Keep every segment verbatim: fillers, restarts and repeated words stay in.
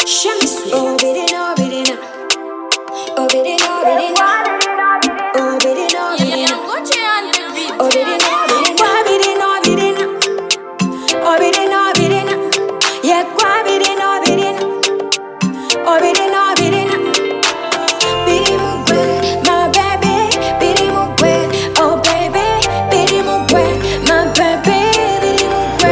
Shamsu. Obidina, obidina. Obidina, obidina. Obidina, obidina. Obidina, obidina. Obidina, obidina. Obidina, obidina. Yeah, obidina, obidina. Obidina, obidina. Bidi mugwe, my baby. Bidi mugwe, oh baby. Bidi mugwe, my baby. Bidi mugwe.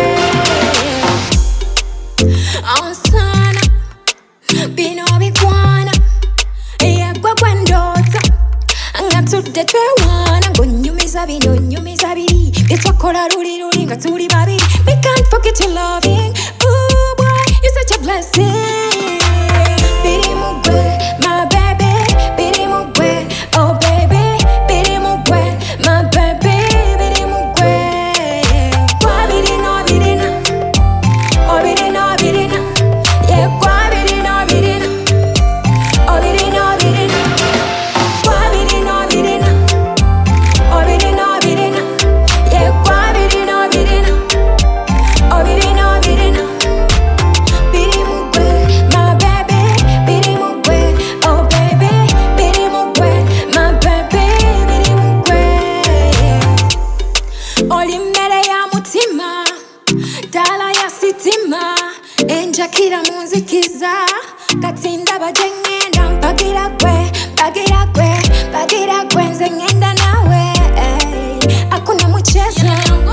Onsana, bino bigwana. Yeah, gwagwandota. Ngatudde twewaana ng'onyumiza bino onyumiza biri bye twakola luli luli nga tuli babiri. We can't forget your loving. Ooh boy, you're such a blessing. Bidi mugwe, my baby. Bidi mugwe, oh baby. Bidi mugwe, my baby. Bidi mugwe. Kwa bidina, bidina. Oh bidina, bidina. Yeah, kwa bidina, bidina. Oh bidina, bidina. Kwa bidina, bidina. Oh bidina, bidina. Yeah, kwa bidina, bidina. Oh bidina, bidina. Bidi mugwe, my baby. Bidi mugwe, oh baby. Bidi mugwe, my baby. Bidi mugwe. Oli mmere ya mutima, ddala ya sitima, enjakira mu nzikiza, kati ndaba gye ŋŋenda mpagira gwe, mpagira gwe, mpagira gwe, nze ŋŋenda naawe, eh, hakuna muchezo.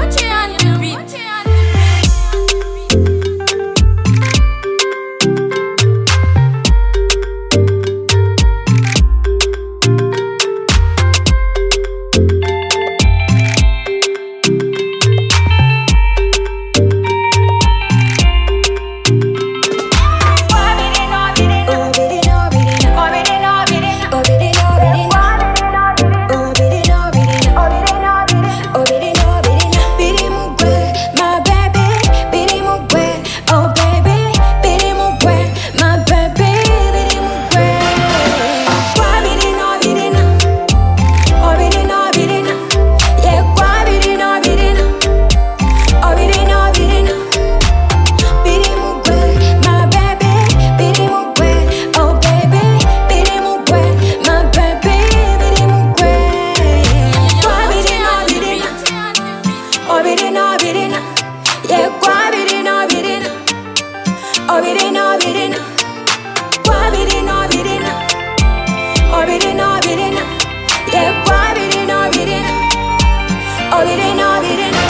Obidina, obidina. Yeah, kwa bidina, bidina. Obidina, obidina. Kwa bidina, obidina. Obidina, obidina. Yeah, kwa bidina, bidina. Obidina, obidina.